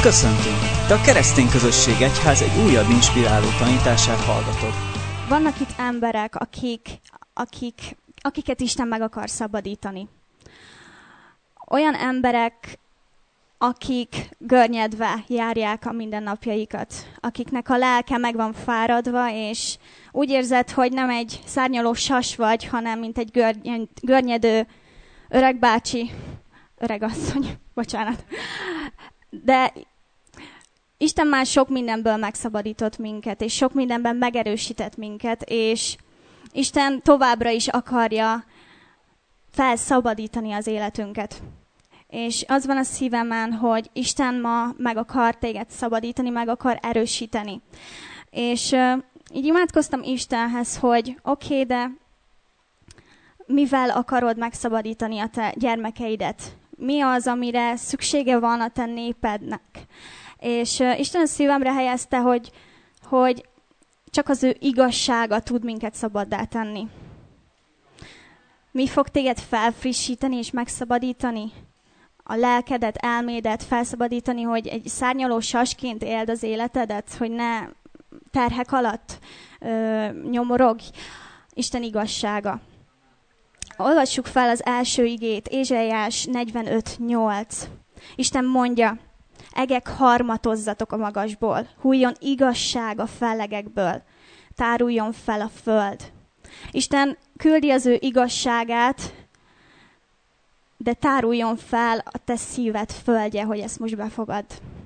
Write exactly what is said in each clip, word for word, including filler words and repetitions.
Köszöntünk! Te a Keresztény Közösség Egyház egy újabb inspiráló tanítását hallgatod. Vannak itt emberek, akik, akik, akiket Isten meg akar szabadítani. Olyan emberek, akik görnyedve járják a mindennapjaikat, akiknek a lelke meg van fáradva, és úgy érzed, hogy nem egy szárnyaló sas vagy, hanem mint egy görny- görnyedő öregbácsi, öregasszony, bocsánat. De Isten már sok mindenből megszabadított minket, és sok mindenben megerősített minket, és Isten továbbra is akarja felszabadítani az életünket. És az van a szívemen, hogy Isten ma meg akar téged szabadítani, meg akar erősíteni. És uh, így imádkoztam Istenhez, hogy oké, okay, de mivel akarod megszabadítani a te gyermekeidet? Mi az, amire szüksége van a te népednek? És uh, Isten a szívemre helyezte, hogy, hogy csak az ő igazsága tud minket szabaddá tenni. Mi fog téged felfrissíteni és megszabadítani? A lelkedet, elmédet felszabadítani, hogy egy szárnyaló sasként éld az életedet, hogy ne terhek alatt ö, nyomorogj. Isten igazsága. Olvassuk fel az első igét, Ézsaiás negyvenöt nyolc. Isten mondja, egek harmatozzatok a magasból, hújjon igazság a fellegekből, táruljon fel a föld. Isten küldi az ő igazságát, de táruljon fel a te szíved földje, hogy ezt most befogad.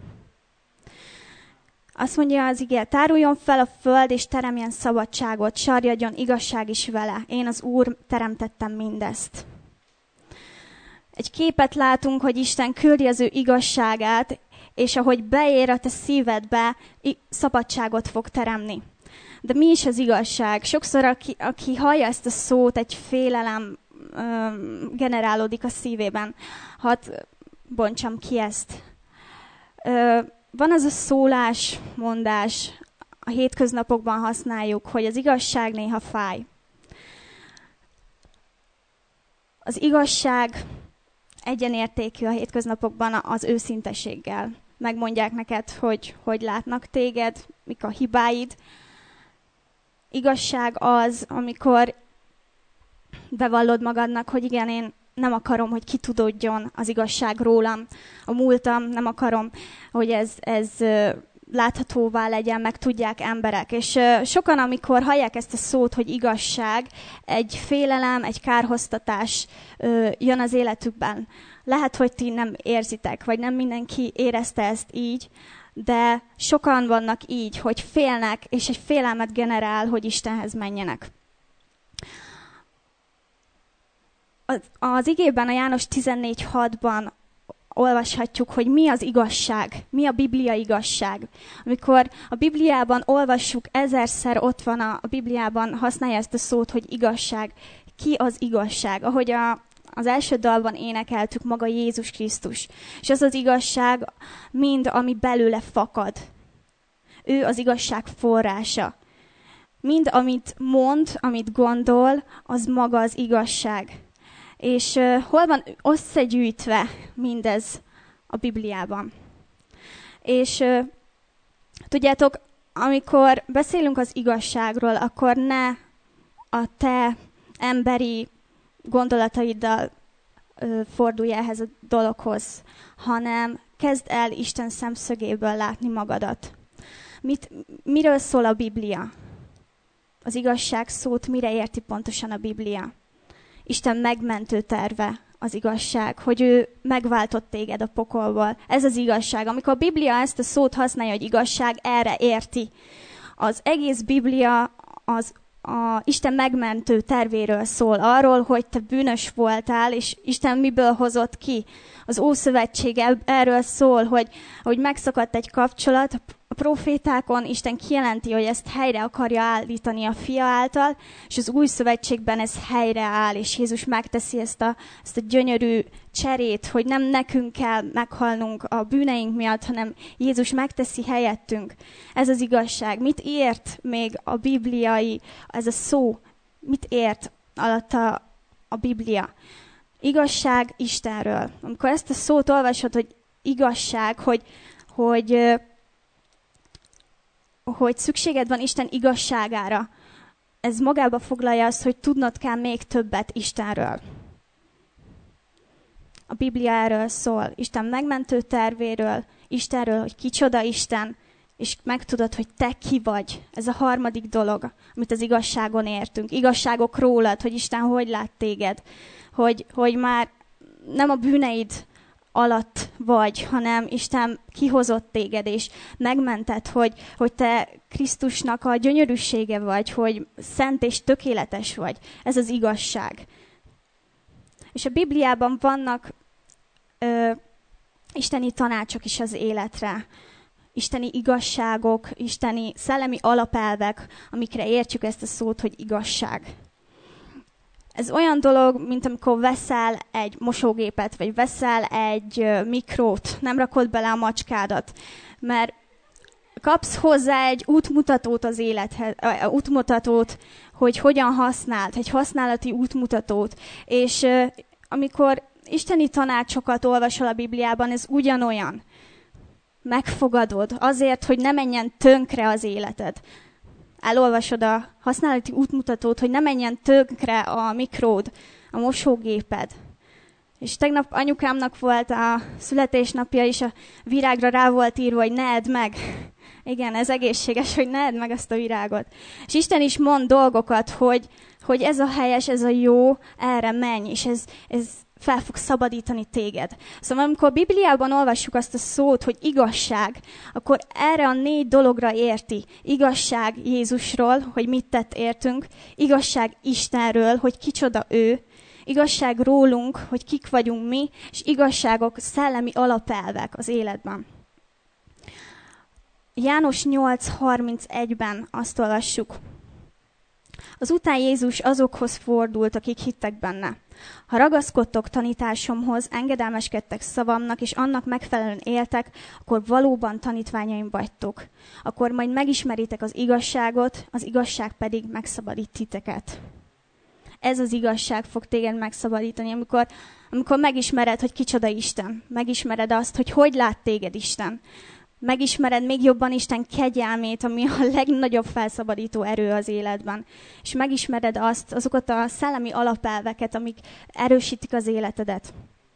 Azt mondja az ige, táruljon fel a föld, és teremjen szabadságot, sarjadjon igazság is vele. Én az Úr teremtettem mindezt. Egy képet látunk, hogy Isten küldi az ő igazságát, és ahogy beér a te szívedbe, szabadságot fog teremni. De mi is az igazság? Sokszor, aki, aki hallja ezt a szót, egy félelem generálódik a szívében. Hadd bontsam ki ezt. Van az a szólás, mondás, a hétköznapokban használjuk, hogy az igazság néha fáj. Az igazság egyenértékű a hétköznapokban az őszinteséggel. Megmondják neked, hogy hogy látnak téged, mik a hibáid. Igazság az, amikor bevallod magadnak, hogy igen, én nem akarom, hogy kitudódjon az igazság rólam, a múltam, nem akarom, hogy ez, ez láthatóvá legyen, meg tudják emberek. És sokan, amikor hallják ezt a szót, hogy igazság, egy félelem, egy kárhoztatás jön az életükben. Lehet, hogy ti nem érzitek, vagy nem mindenki érezte ezt így, de sokan vannak így, hogy félnek, és egy félelmet generál, hogy Istenhez menjenek. Az, az igében, a János tizennégy hatban olvashatjuk, hogy mi az igazság, mi a Biblia igazság. Amikor a Bibliában olvassuk, ezerszer ott van a, a Bibliában, használja ezt a szót, hogy igazság. Ki az igazság? Ahogy a, az első dalban énekeltük, maga Jézus Krisztus. És az az igazság mind, ami belőle fakad. Ő az igazság forrása. Mind, amit mond, amit gondol, az maga az igazság. És uh, hol van összegyűjtve mindez a Bibliában. És uh, tudjátok, amikor beszélünk az igazságról, akkor ne a te emberi gondolataiddal uh, fordulj ehhez a dologhoz, hanem kezd el Isten szemszögéből látni magadat. Mit, miről szól a Biblia? Az igazság szót mire érti pontosan a Biblia? Isten megmentő terve az igazság, hogy ő megváltott téged a pokolból. Ez az igazság. Amikor a Biblia ezt a szót használja, hogy igazság, erre érti. Az egész Biblia az a Isten megmentő tervéről szól, arról, hogy te bűnös voltál, és Isten miből hozott ki. Az Ószövetség erről szól, hogy, hogy megszakadt egy kapcsolat, a profétákon Isten kijelenti, hogy ezt helyre akarja állítani a fia által, és az Új Szövetségben ez helyre áll, és Jézus megteszi ezt a, ezt a gyönyörű cserét, hogy nem nekünk kell meghalnunk a bűneink miatt, hanem Jézus megteszi helyettünk. Ez az igazság. Mit ért még a bibliai, ez a szó, mit ért alatta a Biblia? Igazság Istenről. Amikor ezt a szót olvasod, hogy igazság, hogy hogy, hogy szükséged van Isten igazságára. Ez magába foglalja azt, hogy tudnod kell még többet Istenről. A Biblia erről szól, Isten megmentő tervéről, Istenről, hogy kicsoda Isten, és megtudod, hogy te ki vagy. Ez a harmadik dolog, amit az igazságon értünk. Igazságok rólad, hogy Isten hogy lát téged. Hogy, hogy már nem a bűneid alatt vagy, hanem Isten kihozott téged, és megmentett, hogy, hogy te Krisztusnak a gyönyörűsége vagy, hogy szent és tökéletes vagy. Ez az igazság. És a Bibliában vannak ö, isteni tanácsok is az életre. Isteni igazságok, isteni szellemi alapelvek, amikre értjük ezt a szót, hogy igazság. Ez olyan dolog, mint amikor veszel egy mosógépet, vagy veszel egy mikrót, nem rakod bele a macskádat, mert kapsz hozzá egy útmutatót az élethez, útmutatót, hogy hogyan használd, egy használati útmutatót. És amikor isteni tanácsokat olvasol a Bibliában, ez ugyanolyan. Megfogadod azért, hogy ne menjen tönkre az életed. Elolvasod a használati útmutatót, hogy ne menjen tönkre a mikród, a mosógéped. És tegnap anyukámnak volt a születésnapja, és a virágra rá volt írva, hogy ne edd meg. Igen, ez egészséges, hogy ne edd meg azt a virágot. És Isten is mond dolgokat, hogy, hogy ez a helyes, ez a jó, erre menj, és ez, ez fel fog szabadítani téged. Szóval amikor a Bibliában olvassuk azt a szót, hogy igazság, akkor erre a négy dologra érti. Igazság Jézusról, hogy mit tett értünk, igazság Istenről, hogy kicsoda ő, igazság rólunk, hogy kik vagyunk mi, és igazságok, szellemi alapelvek az életben. János nyolc harmincegyben azt olvassuk. Azután Jézus azokhoz fordult, akik hittek benne. Ha ragaszkodtok tanításomhoz, engedelmeskedtek szavamnak, és annak megfelelően éltek, akkor valóban tanítványaim vagytok. Akkor majd megismeritek az igazságot, az igazság pedig megszabadít titeket. Ez az igazság fog téged megszabadítani, amikor, amikor megismered, hogy kicsoda Isten. Megismered azt, hogy hogy lát téged Isten. Megismered még jobban Isten kegyelmét, ami a legnagyobb felszabadító erő az életben. És megismered azt, azokat a szellemi alapelveket, amik erősítik az életedet.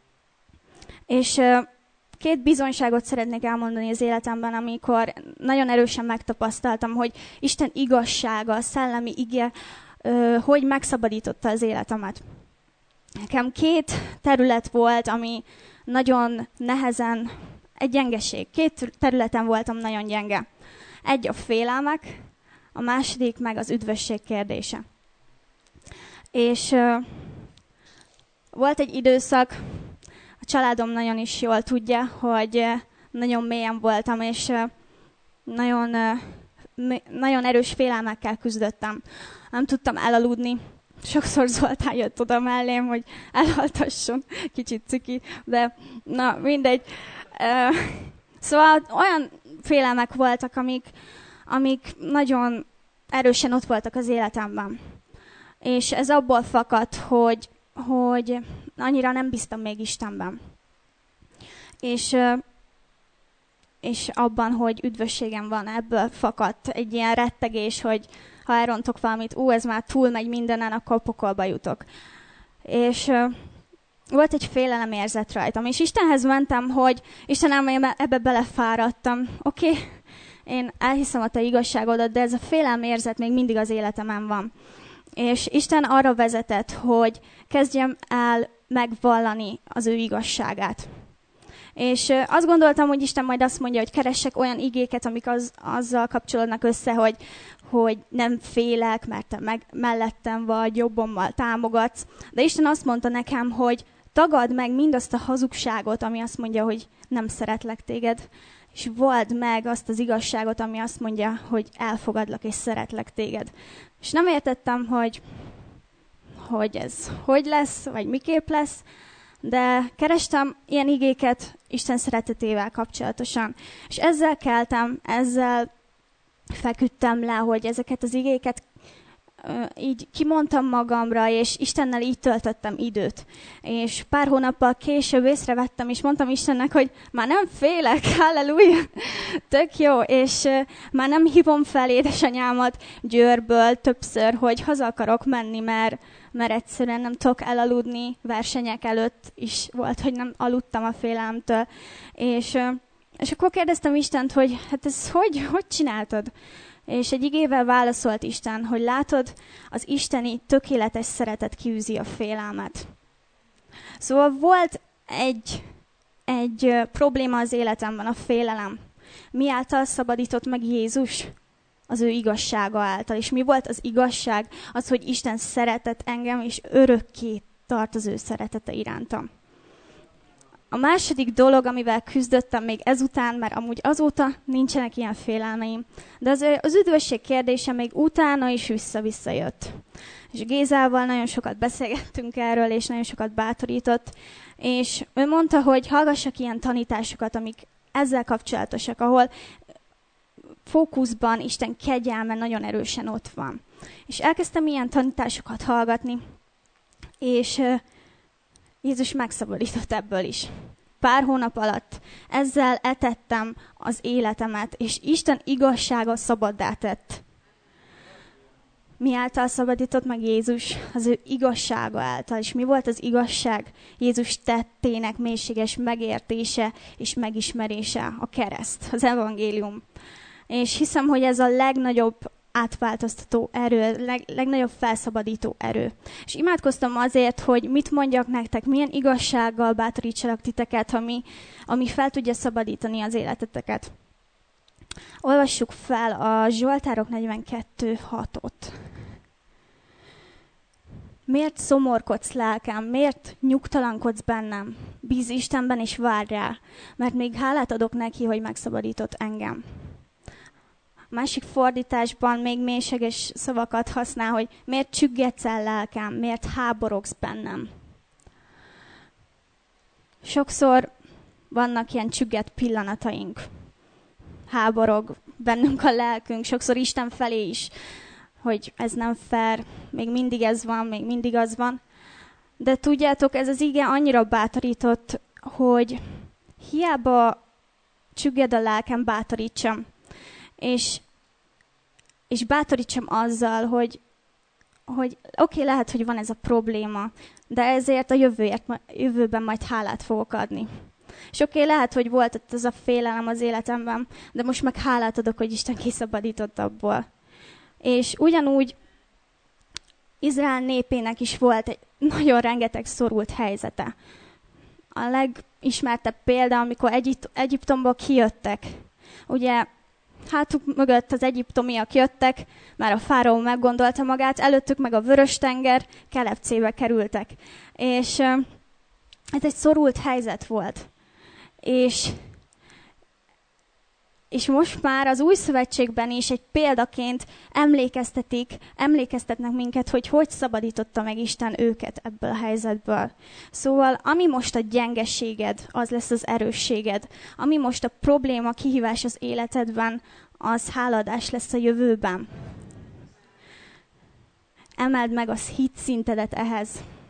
És két bizonyságot szeretnék elmondani az életemben, amikor nagyon erősen megtapasztaltam, hogy Isten igazsága, a szellemi ige, hogy megszabadította az életemet. Nekem két terület volt, ami nagyon nehezen, egy gyengeség. Két területen voltam nagyon gyenge. Egy a félelmek, a második meg az üdvösség kérdése. És uh, volt egy időszak, a családom nagyon is jól tudja, hogy uh, nagyon mélyen voltam, és uh, nagyon, uh, nagyon erős félelmekkel küzdöttem. Nem tudtam elaludni. Sokszor Zoltán jött oda mellém, hogy elaltasson, kicsit ciki, de na mindegy. Uh, szóval olyan félelmek voltak, amik, amik nagyon erősen ott voltak az életemben. És ez abból fakadt, hogy, hogy annyira nem bíztam még Istenben. És, uh, és abban, hogy üdvösségem van, ebből fakadt egy ilyen rettegés, hogy ha elrontok valamit, ú, ez már túlmegy mindenen, akkor pokolba jutok. És uh, volt egy félelem érzet rajtam, és Istenhez mentem, hogy Istenem, én ebbe belefáradtam. Oké, okay, én elhiszem a te igazságodat, de ez a félelem érzet még mindig az életemen van. És Isten arra vezetett, hogy kezdjem el megvallani az ő igazságát. És azt gondoltam, hogy Isten majd azt mondja, hogy keressek olyan igéket, amik az, azzal kapcsolódnak össze, hogy, hogy nem félek, mert te meg, mellettem vagy, jobbommal támogatsz. De Isten azt mondta nekem, hogy tagadd meg mindazt a hazugságot, ami azt mondja, hogy nem szeretlek téged, és vald meg azt az igazságot, ami azt mondja, hogy elfogadlak és szeretlek téged. És nem értettem, hogy, hogy ez hogy lesz, vagy miképp lesz, de kerestem ilyen igéket Isten szeretetével kapcsolatosan. És ezzel keltem, ezzel feküdtem le, hogy ezeket az igéket így kimondtam magamra, és Istennel így töltöttem időt. És pár hónappal később észrevettem, és mondtam Istennek, hogy már nem félek, halleluja, tök jó, és már nem hívom fel édesanyámat Győrből többször, hogy haza akarok menni, mert, mert egyszerűen nem tudok elaludni, versenyek előtt is volt, hogy nem aludtam a félelemtől. És, és akkor kérdeztem Istent, hogy hát ez hogy, hogy csináltad? És egy igével válaszolt Isten, hogy látod, az isteni tökéletes szeretet kiűzi a félelmet. Szóval volt egy, egy probléma az életemben, a félelem. Mi által szabadított meg Jézus? Az ő igazsága által. És mi volt az igazság? Az, hogy Isten szeretett engem, és örökké tart az ő szeretete irántam. A második dolog, amivel küzdöttem még ezután, mert amúgy azóta nincsenek ilyen félelmeim, de az, az üdvösség kérdése még utána is vissza-vissza jött. És Gézával nagyon sokat beszélgettünk erről, és nagyon sokat bátorított, és ő mondta, hogy hallgassak ilyen tanításokat, amik ezzel kapcsolatosak, ahol fókuszban Isten kegyelme nagyon erősen ott van. És elkezdtem ilyen tanításokat hallgatni, és Jézus megszabadított ebből is. Pár hónap alatt ezzel etettem az életemet, és Isten igazsága szabaddá tett. Mi által szabadított meg Jézus? Az ő igazsága által. És mi volt az igazság? Jézus tettének mélységes megértése és megismerése, a kereszt, az evangélium. És hiszem, hogy ez a legnagyobb átváltoztató erő, leg, legnagyobb felszabadító erő. És imádkoztam azért, hogy mit mondjak nektek, milyen igazsággal bátorítsalak titeket, ami, ami fel tudja szabadítani az életeteket. Olvassuk fel a Zsoltárok negyvenkettő hatot. Miért szomorkodsz lelkem? Miért nyugtalankodsz bennem? Bíz Istenben és várj rá, mert még hálát adok neki, hogy megszabadított engem. A másik fordításban még mélységes szavakat használ, hogy miért csüggetsz el lelkem, miért háborogsz bennem. Sokszor vannak ilyen csügget pillanataink. Háborog bennünk a lelkünk, sokszor Isten felé is, hogy ez nem fair, még mindig ez van, még mindig az van. De tudjátok, ez az ige annyira bátorított, hogy hiába csügged a lelkem, bátorítsam. És, és bátorítsam azzal, hogy, hogy oké, okay, lehet, hogy van ez a probléma, de ezért a jövőért, jövőben majd hálát fogok adni. És oké, okay, lehet, hogy volt ez a félelem az életemben, de most meg hálát adok, hogy Isten kiszabadított abból. És ugyanúgy Izrael népének is volt egy nagyon rengeteg szorult helyzete. A legismertebb példa, amikor Egyip- Egyiptomból kijöttek. Ugye hátuk mögött az egyiptomiak jöttek, már a fáraó meggondolta magát, előttük meg a Vörös-tenger, kelepcébe kerültek. És ez egy szorult helyzet volt. És, és most már az új szövetségben is egy példaként emlékeztetik, emlékeztetnek minket, hogy hogy szabadította meg Isten őket ebből a helyzetből. Szóval ami most a gyengeséged, az lesz az erősséged. Ami most a probléma, kihívás az életedben, az háladás lesz a jövőben. Emeld meg az hit szintedet ehhez.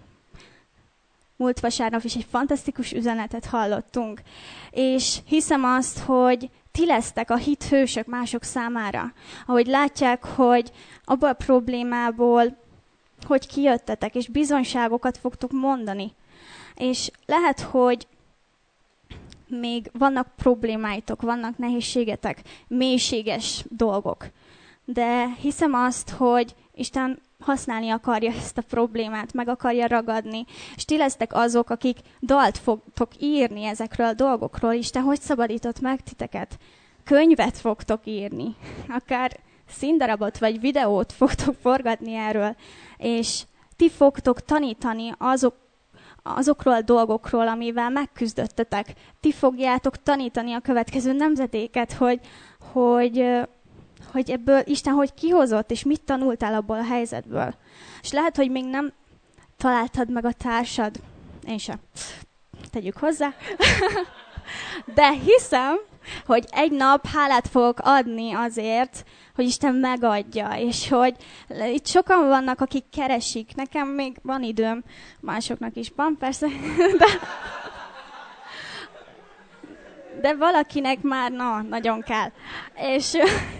Múlt vasárnap is egy fantasztikus üzenetet hallottunk. És hiszem azt, hogy ti lesztek a hit hősök mások számára. Ahogy látják, hogy abból a problémából, hogy kijöttetek, és bizonyságokat fogtok mondani. És lehet, hogy még vannak problémáitok, vannak nehézségetek, mélységes dolgok. De hiszem azt, hogy Isten használni akarja ezt a problémát, meg akarja ragadni. És ti lesztek azok, akik dalt fogtok írni ezekről a dolgokról. Isten hogy szabadított meg titeket? Könyvet fogtok írni. Akár színdarabot vagy videót fogtok forgatni erről. És ti fogtok tanítani azok, azokról a dolgokról, amivel megküzdöttetek. Ti fogjátok tanítani a következő nemzedéket, hogy, hogy, hogy ebből Isten hogy kihozott, és mit tanultál abból a helyzetből. És lehet, hogy még nem találtad meg a társad. Én sem. Tegyük hozzá. De hiszem, hogy egy nap hálát fogok adni azért, hogy Isten megadja, és hogy itt sokan vannak, akik keresik. Nekem még van időm, másoknak is van persze, de, de valakinek már na, nagyon kell. És,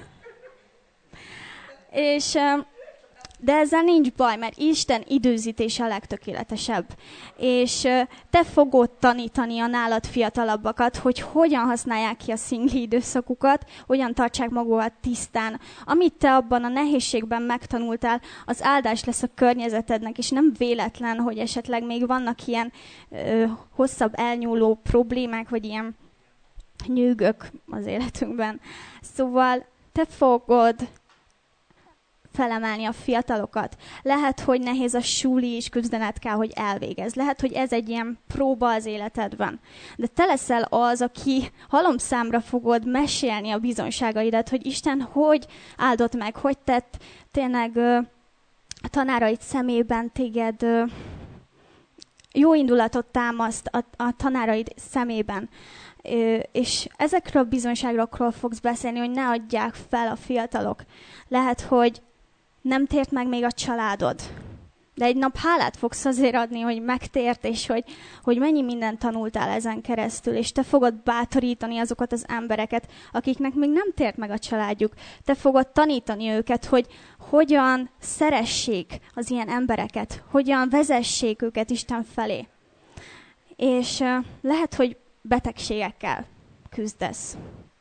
és de ezzel nincs baj, mert Isten időzítése a legtökéletesebb. És te fogod tanítani a nálad fiatalabbakat, hogy hogyan használják ki a szingli időszakukat, hogyan tartsák magukat tisztán. Amit te abban a nehézségben megtanultál, az áldás lesz a környezetednek, és nem véletlen, hogy esetleg még vannak ilyen ö, hosszabb elnyúló problémák, vagy ilyen nyűgök az életünkben. Szóval te fogod felemelni a fiatalokat. Lehet, hogy nehéz a súli is küzdened kell, hogy elvégez. Lehet, hogy ez egy ilyen próba az életedben. De te leszel az, aki halomszámra fogod mesélni a bizonyságaidat, hogy Isten hogy áldott meg, hogy tett tényleg ö, a tanáraid szemében téged ö, jó indulatot támaszt a, a tanáraid szemében. Ö, és ezekről a bizonyságokról fogsz beszélni, hogy ne adják fel a fiatalok. Lehet, hogy nem tért meg még a családod, de egy nap hálát fogsz azért adni, hogy megtért, és hogy, hogy mennyi mindent tanultál ezen keresztül, és te fogod bátorítani azokat az embereket, akiknek még nem tért meg a családjuk. Te fogod tanítani őket, hogy hogyan szeressék az ilyen embereket, hogyan vezessék őket Isten felé. És uh, lehet, hogy betegségekkel küzdesz.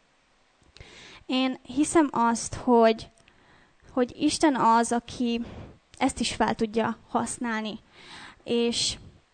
Én hiszem azt, hogy hogy Isten az, aki ezt is fel tudja használni. És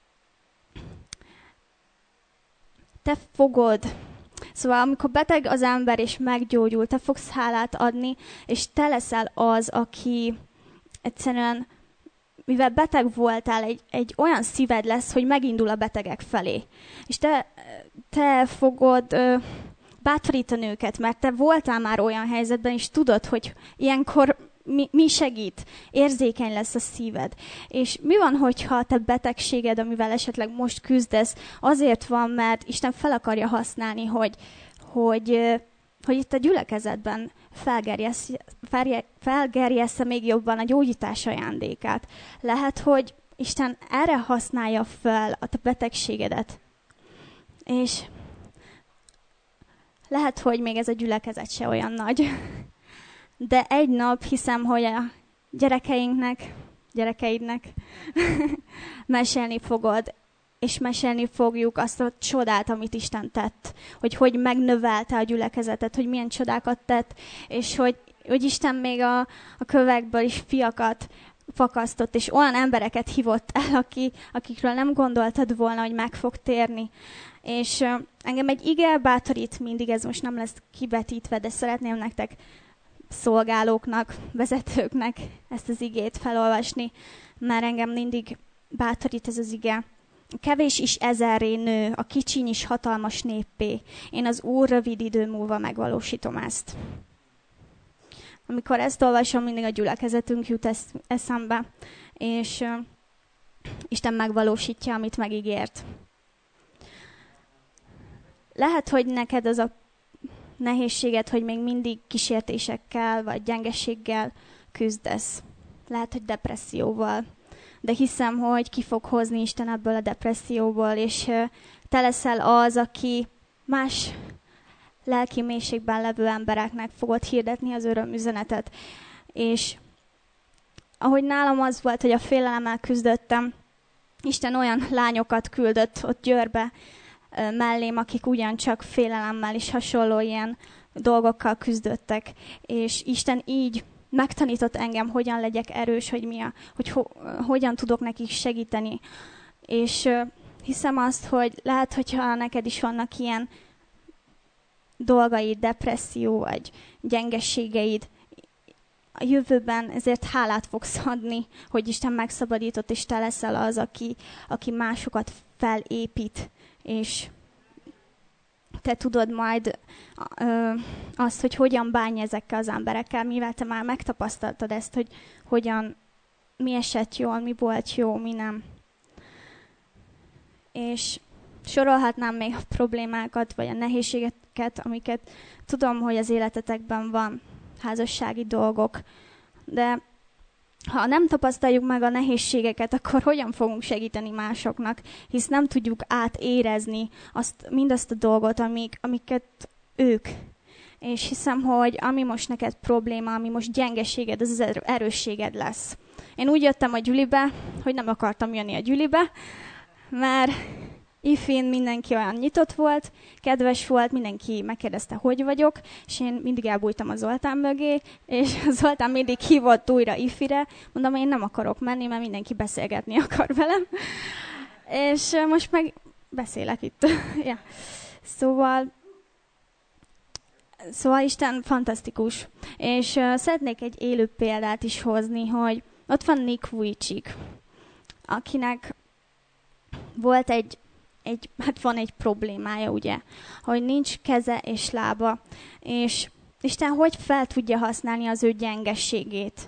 te fogod, szóval amikor beteg az ember és meggyógyul, te fogsz hálát adni, és te leszel az, aki egyszerűen, mivel beteg voltál, egy, egy olyan szíved lesz, hogy megindul a betegek felé. És te, te fogod ö, bátorítani őket, mert te voltál már olyan helyzetben, és tudod, hogy ilyenkor mi, mi segít, érzékeny lesz a szíved. És mi van, hogyha a te betegséged, amivel esetleg most küzdesz, azért van, mert Isten fel akarja használni, hogy, hogy, hogy itt a gyülekezetben felgerjessze még jobban a gyógyítás ajándékát. Lehet, hogy Isten erre használja fel a te betegségedet. És lehet, hogy még ez a gyülekezet se olyan nagy. De egy nap hiszem, hogy a gyerekeinknek, gyerekeidnek mesélni fogod, és mesélni fogjuk azt a csodát, amit Isten tett. Hogy hogy megnövelte a gyülekezetet, hogy milyen csodákat tett, és hogy, hogy Isten még a, a kövekből is fiakat fakasztott, és olyan embereket hívott el, aki, akikről nem gondoltad volna, hogy meg fog térni. És uh, engem egy ige bátorít mindig, ez most nem lesz kibetítve, de szeretném nektek szolgálóknak, vezetőknek ezt az igét felolvasni, mert engem mindig bátorít ez az ige. Kevés is ezerré nő, a kicsiny is hatalmas néppé. Én az Úr rövid idő múlva megvalósítom ezt. Amikor ezt olvasom, mindig a gyülekezetünk jut esz- eszembe, és uh, Isten megvalósítja, amit megígért. Lehet, hogy neked az a nehézséget, hogy még mindig kísértésekkel vagy gyengeséggel küzdesz. Lehet, hogy depresszióval. De hiszem, hogy ki fog hozni Isten ebből a depresszióból, és te leszel az, aki más lelki mélységben levő embereknek fogod hirdetni az örömüzenetet. És ahogy nálam az volt, hogy a félelemmel küzdöttem, Isten olyan lányokat küldött ott Győrbe mellém, akik ugyancsak félelemmel és hasonló ilyen dolgokkal küzdöttek. És Isten így megtanított engem, hogyan legyek erős, hogy, mi a, hogy ho, hogyan tudok nekik segíteni. És uh, hiszem azt, hogy lehet, hogyha neked is vannak ilyen dolgaid, depresszió vagy gyengeségeid, a jövőben ezért hálát fogsz adni, hogy Isten megszabadított, és te leszel az, aki, aki másokat felépít, és te tudod majd ö, azt, hogy hogyan bánj ezekkel az emberekkel, mivel te már megtapasztaltad ezt, hogy hogyan, mi esett jól, mi volt jó, mi nem. És sorolhatnám még a problémákat, vagy a nehézséget, nehézségeket, amiket tudom, hogy az életetekben van, házassági dolgok, de ha nem tapasztaljuk meg a nehézségeket, akkor hogyan fogunk segíteni másoknak, hisz nem tudjuk átérezni azt, mindazt a dolgot, amik, amiket ők. És hiszem, hogy ami most neked probléma, ami most gyengeséged, az az erősséged lesz. Én úgy jöttem a gyülibe, hogy nem akartam jönni a gyülibe, mert ifin mindenki olyan nyitott volt, kedves volt, mindenki megkérdezte, hogy vagyok, és én mindig elbújtam a Zoltán mögé, és a Zoltán mindig hívott újra ifire, mondom, én nem akarok menni, mert mindenki beszélgetni akar velem. És most meg beszélek itt. ja. Szóval, szóval Isten fantasztikus. És uh, szeretnék egy élő példát is hozni, hogy ott van Nick Vujicic, akinek volt egy Egy, hát van egy problémája, ugye, hogy nincs keze és lába, és Isten hogy fel tudja használni az ő gyengességét.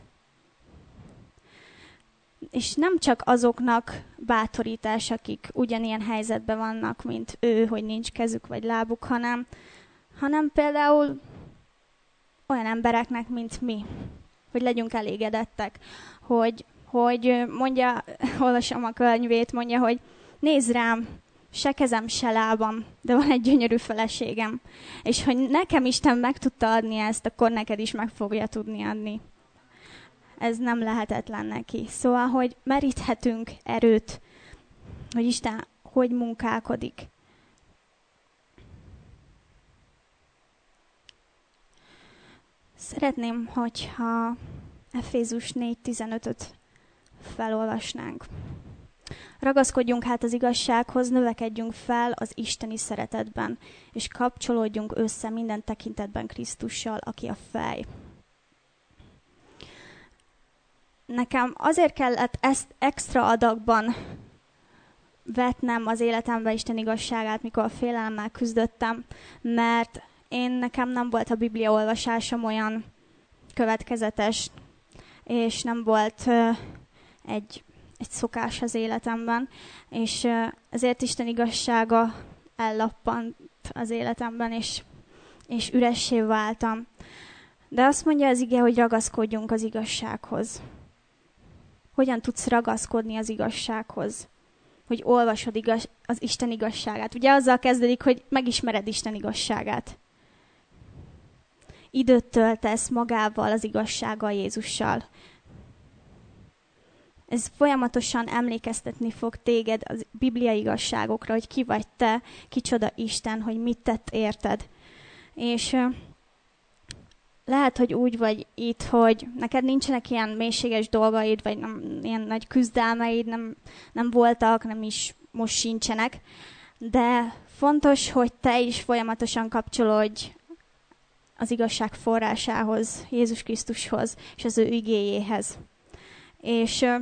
És nem csak azoknak bátorítás, akik ugyanilyen helyzetben vannak, mint ő, hogy nincs kezük vagy lábuk, hanem, hanem például olyan embereknek, mint mi, hogy legyünk elégedettek, hogy, hogy mondja, olvasom a könyvét, mondja, hogy nézd rám, se kezem, se lábam, de van egy gyönyörű feleségem. És hogy nekem Isten meg tudta adni ezt, akkor neked is meg fogja tudni adni. Ez nem lehetetlen neki. Szóval, hogy meríthetünk erőt, hogy Isten hogy munkálkodik. Szeretném, hogyha Efézus négy tizenötöt felolvasnánk. Ragaszkodjunk hát az igazsághoz, növekedjünk fel az isteni szeretetben, és kapcsolódjunk össze minden tekintetben Krisztussal, aki a fej. Nekem azért kellett ezt extra adagban vetnem az életembe Isten igazságát, mikor a félelemmel küzdöttem, mert én nekem nem volt a Biblia olvasásom olyan következetes, és nem volt uh, egy... egy szokás az életemben, és ezért Isten igazsága ellappant az életemben, és, és üressé váltam. De azt mondja az ige, hogy ragaszkodjunk az igazsághoz. Hogyan tudsz ragaszkodni az igazsághoz? Hogy olvasod igaz, az Isten igazságát. Ugye azzal kezdődik, hogy megismered Isten igazságát. Időt töltesz magával, az igazsággal, Jézussal. Ez folyamatosan emlékeztetni fog téged az bibliai igazságokra, hogy ki vagy te, kicsoda Isten, hogy mit tett érted. És uh, lehet, hogy úgy vagy itt, hogy neked nincsenek ilyen mélységes dolgaid, vagy nem, ilyen nagy küzdelmeid, nem, nem voltak, nem is most sincsenek, de fontos, hogy te is folyamatosan kapcsolódj az igazság forrásához, Jézus Krisztushoz, és az ő igéjéhez. És uh,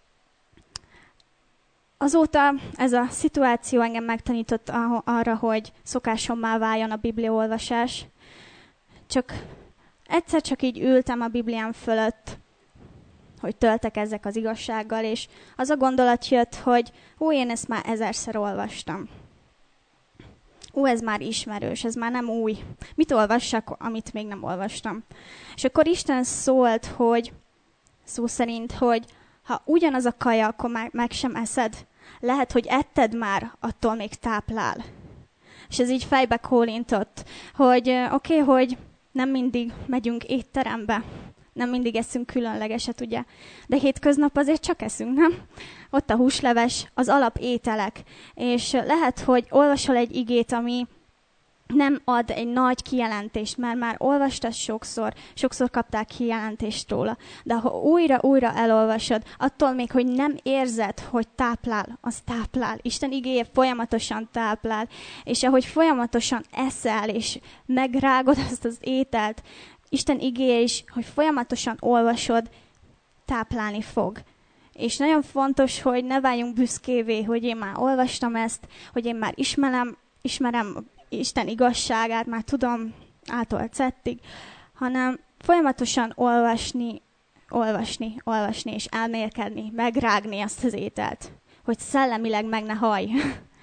azóta ez a szituáció engem megtanított arra, hogy szokásommá váljon a bibliaolvasás. Csak egyszer csak így ültem a Bibliám fölött, hogy töltekezzek az igazsággal, és az a gondolat jött, hogy ó, én ezt már ezerszer olvastam. Ó, ez már ismerős, ez már nem új. Mit olvassak, amit még nem olvastam? És akkor Isten szólt, hogy szó szerint, hogy ha ugyanaz a kaja, akkor már meg sem eszed. Lehet, hogy etted már, attól még táplál. És ez így fejbe kólintott, hogy oké, okay, hogy nem mindig megyünk étterembe, nem mindig eszünk különlegeset, ugye? De hétköznap azért csak eszünk, nem? Ott a húsleves, az alapételek. És lehet, hogy olvasol egy igét, ami nem ad egy nagy kijelentést, mert már olvastad sokszor, sokszor kaptál kijelentést róla. De ha újra-újra elolvasod, attól még, hogy nem érzed, hogy táplál, az táplál. Isten igéje folyamatosan táplál, és ahogy folyamatosan eszel, és megrágod azt az ételt, Isten igéje is, hogy folyamatosan olvasod, táplálni fog. És nagyon fontos, hogy ne váljunk büszkévé, hogy én már olvastam ezt, hogy én már ismerem, ismerem Isten igazságát, már tudom ától cettig, hanem folyamatosan olvasni, olvasni, olvasni, és elmélkedni, megrágni azt az ételt, hogy szellemileg meg ne haj.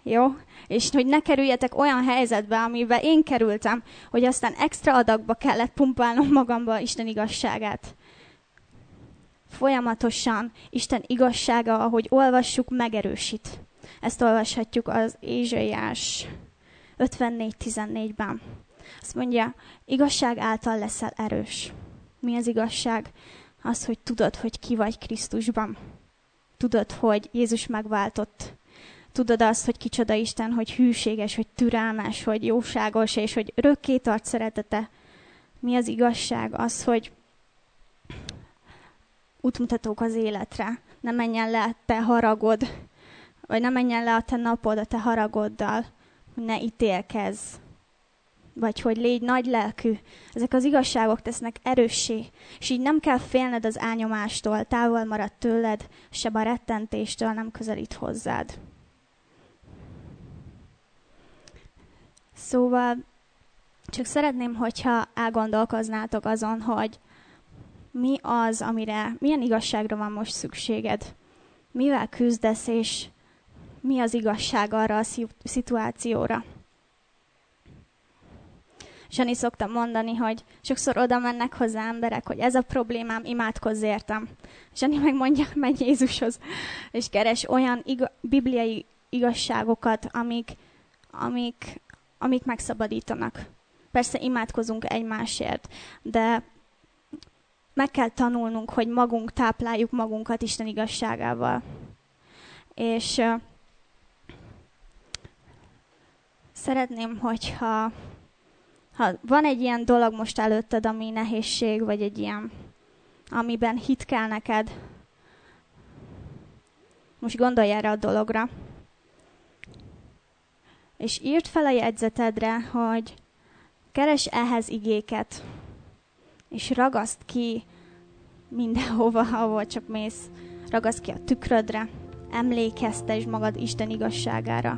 Jó? És hogy ne kerüljetek olyan helyzetbe, amiben én kerültem, hogy aztán extra adagba kellett pumpálnom magamba Isten igazságát. Folyamatosan Isten igazsága, ahogy olvassuk, megerősít. Ezt olvashatjuk az Ézsaiás ötvennégy tizennégyben. Azt mondja, igazság által leszel erős. Mi az igazság? Az, hogy tudod, hogy ki vagy Krisztusban. Tudod, hogy Jézus megváltott. Tudod azt, hogy kicsoda Isten, hogy hűséges, hogy türelmes, hogy jóságos, és hogy örökké tart szeretete. Mi az igazság? Az, hogy útmutatók az életre. Ne menjen le a te haragod, vagy ne menjen le a te napod a te haragoddal, hogy ne ítélkezz, vagy hogy légy nagy lelkű. Ezek az igazságok tesznek erőssé, és így nem kell félned az elnyomástól, távol marad tőled, se a rettentéstől nem közelít hozzád. Szóval csak szeretném, hogyha elgondolkoznátok azon, hogy mi az, amire, milyen igazságra van most szükséged, mivel küzdesz, és mi az igazság arra a szituációra. Zsani szoktam mondani, hogy sokszor oda mennek hozzá emberek, hogy ez a problémám, imádkozz értem. Zsani megmondja, menj Jézushoz, és keres olyan iga, bibliai igazságokat, amik, amik, amik megszabadítanak. Persze imádkozunk egymásért, de meg kell tanulnunk, hogy magunk tápláljuk magunkat Isten igazságával. És uh, szeretném, hogyha ha van egy ilyen dolog most előtted, ami nehézség, vagy egy ilyen, amiben hit kell neked, most gondolj erre a dologra, és írd fel a jegyzetedre, hogy keres ehhez igéket, és ragaszt ki mindenhova, ahol csak mész. Ragaszt ki a tükrödre, emlékeztesd magad Isten igazságára.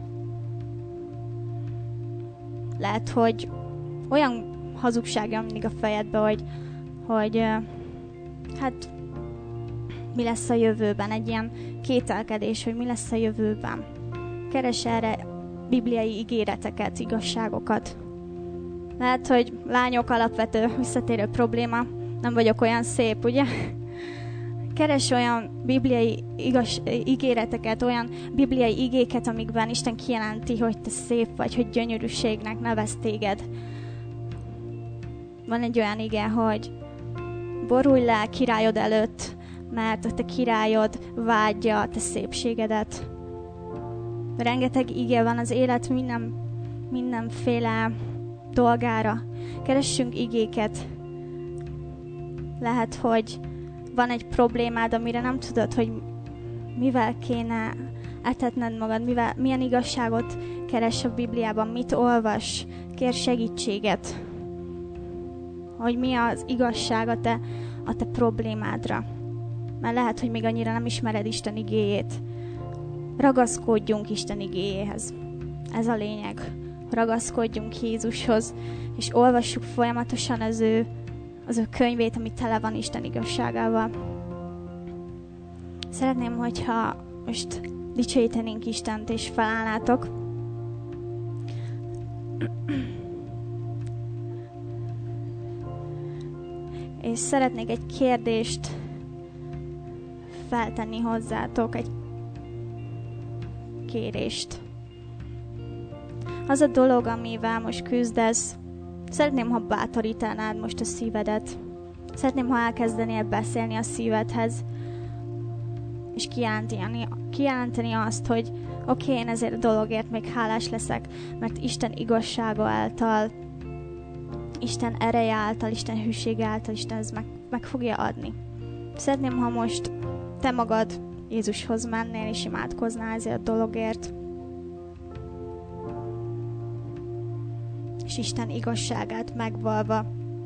Lehet, hogy olyan hazugság jön mindig a fejedbe, hogy, hogy hát mi lesz a jövőben, egy ilyen kételkedés, hogy mi lesz a jövőben. Keres erre bibliai ígéreteket, igazságokat. Lehet, hogy lányok alapvető visszatérő probléma, nem vagyok olyan szép, ugye? Keres olyan bibliai igaz, ígéreteket, olyan bibliai igéket, amikben Isten kijelenti, hogy te szép vagy, hogy gyönyörűségnek nevez téged. Van egy olyan ige, hogy borulj le királyod előtt, mert a te királyod vágyja a te szépségedet. Rengeteg ige van az élet minden, mindenféle dolgára. Keressünk igéket. Lehet, hogy van egy problémád, amire nem tudod, hogy mivel kéne etetned magad, mivel, milyen igazságot keres a Bibliában, mit olvas, kér segítséget, hogy mi az igazság a te, a te problémádra. Mert lehet, hogy még annyira nem ismered Isten igéjét. Ragaszkodjunk Isten igéjéhez. Ez a lényeg. Ragaszkodjunk Jézushoz, és olvassuk folyamatosan az ő, az ő könyvét, ami tele van Isten igazságával. Szeretném, hogyha most dicsőítenénk Istent, és felállnátok. És szeretnék egy kérdést feltenni hozzátok, egy kérést. Az a dolog, amivel most küzdesz, szeretném, ha bátorítanád most a szívedet. Szeretném, ha elkezdenél beszélni a szívedhez, és kijelenteni, kijelenteni azt, hogy oké, okay, én ezért a dologért még hálás leszek, mert Isten igazsága által, Isten ereje által, Isten hűsége által, Isten ez meg, meg fogja adni. Szeretném, ha most te magad Jézushoz mennél, és imádkoznál ezért a dologért. És Isten igazságát megvalva,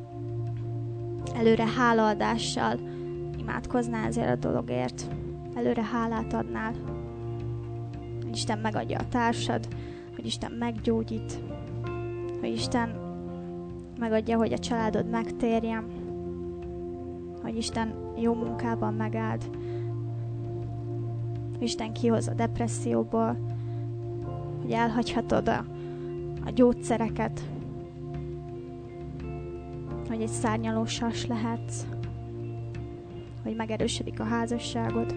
előre hálaadással imádkoznál ezért a dologért. Előre hálát adnál, hogy Isten megadja a társad, hogy Isten meggyógyít, hogy Isten megadja, hogy a családod megtérjen, hogy Isten jó munkában megáld, hogy Isten kihoz a depresszióból, hogy elhagyhatod a, a gyógyszereket, hogy egy szárnyaló sas lehetsz, hogy megerősödik a házasságod.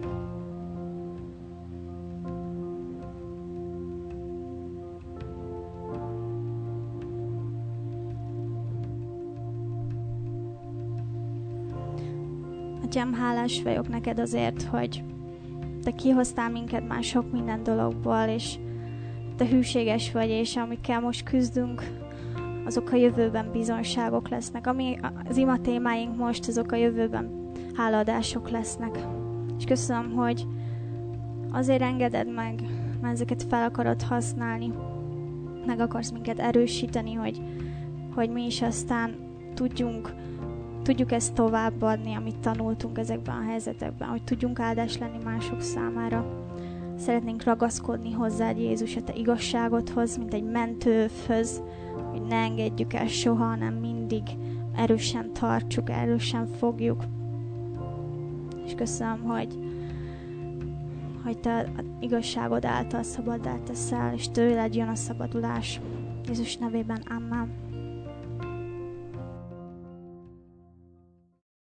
Atyám, hálás vagyok neked azért, hogy te kihoztál minket már sok minden dologból, és te hűséges vagy, és amikkel most küzdünk, azok a jövőben bizonyságok lesznek. Ami az ima témáink most, azok a jövőben hálaadások lesznek. És köszönöm, hogy azért engeded meg, mert ezeket fel akarod használni, meg akarsz minket erősíteni, hogy, hogy mi is aztán tudjunk, tudjuk ezt továbbadni, amit tanultunk ezekben a helyzetekben, hogy tudjunk áldás lenni mások számára. Szeretnénk ragaszkodni hozzád, Jézus, a te igazságodhoz, mint egy mentőfhöz, hogy ne engedjük el soha, hanem mindig erősen tartsuk, erősen fogjuk. És köszönöm, hogy, hogy te az igazságod által szabaddá teszel, és tőled jön a szabadulás. Jézus nevében, amen.